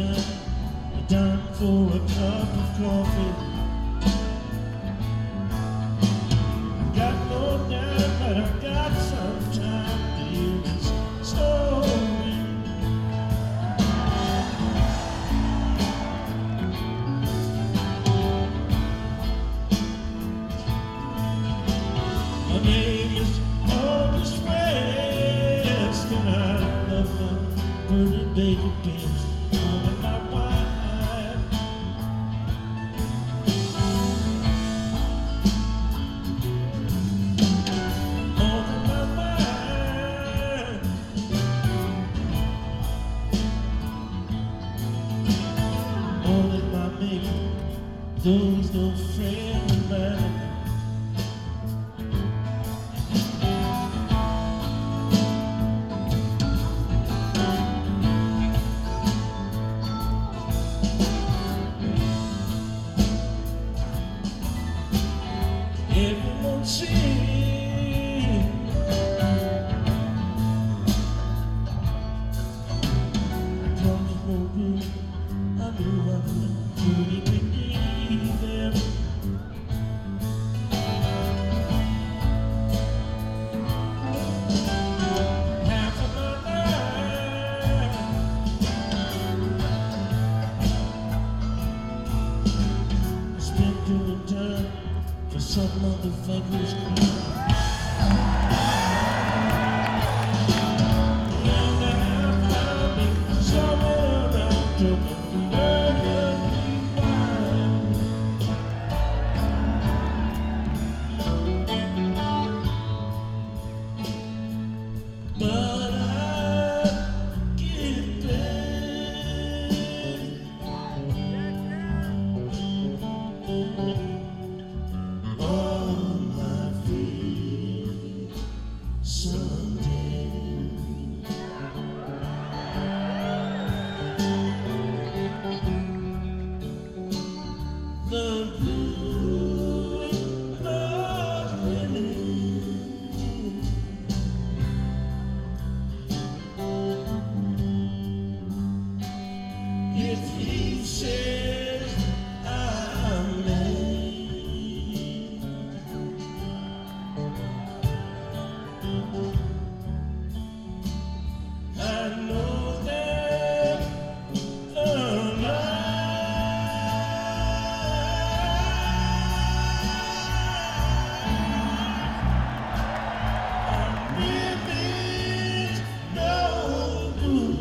time for a cup of coffee. I got no doubt, but I got some time to hear this story. My name is August West, and I love my pretty baby best. There's no friend of mine. Everyone sings. I promise no good. I knew I would really believe them. Half of my life spent doing time for some motherfucker's crew. If he says I'm late, I know that the lie. I'm living no good.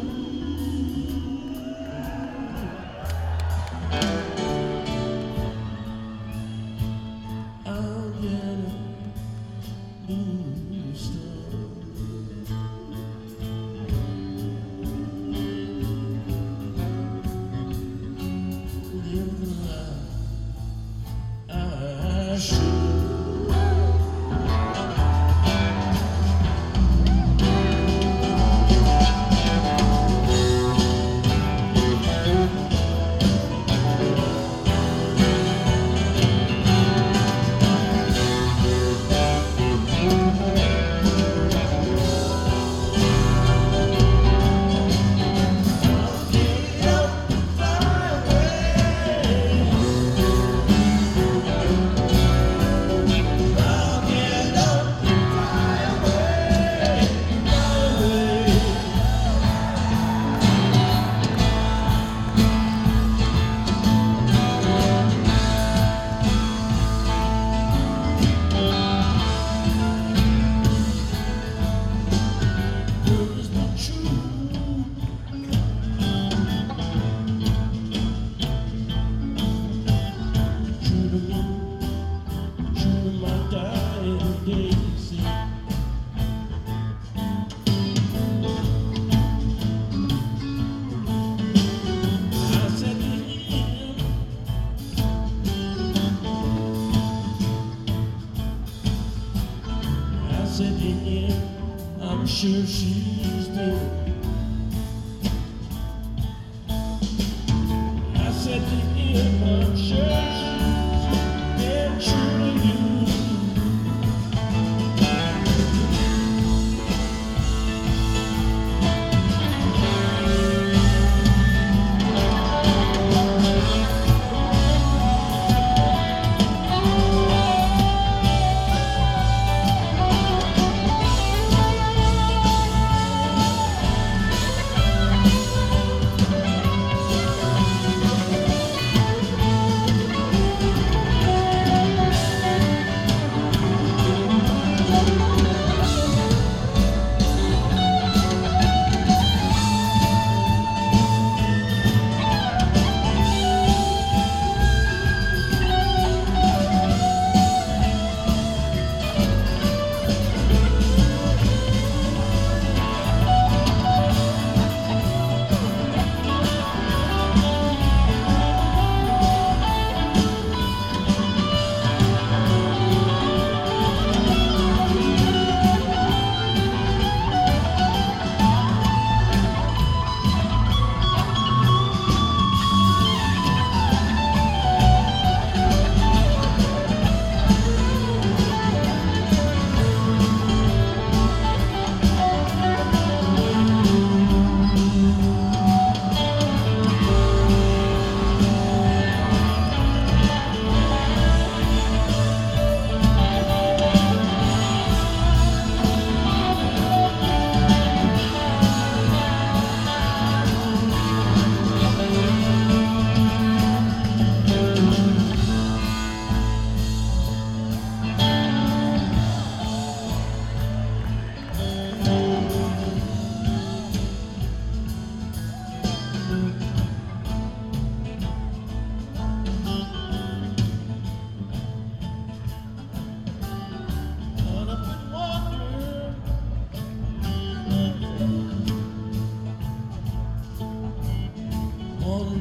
I'm sure she's dead. I said to him, I'm sure she's dead, true to you.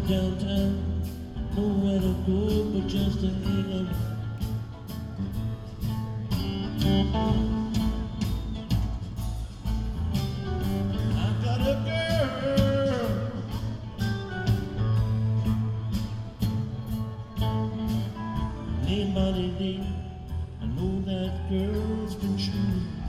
downtown, nowhere to go but just to hang around. I got a girl, named Bonnie Lee. I know that girl's been true.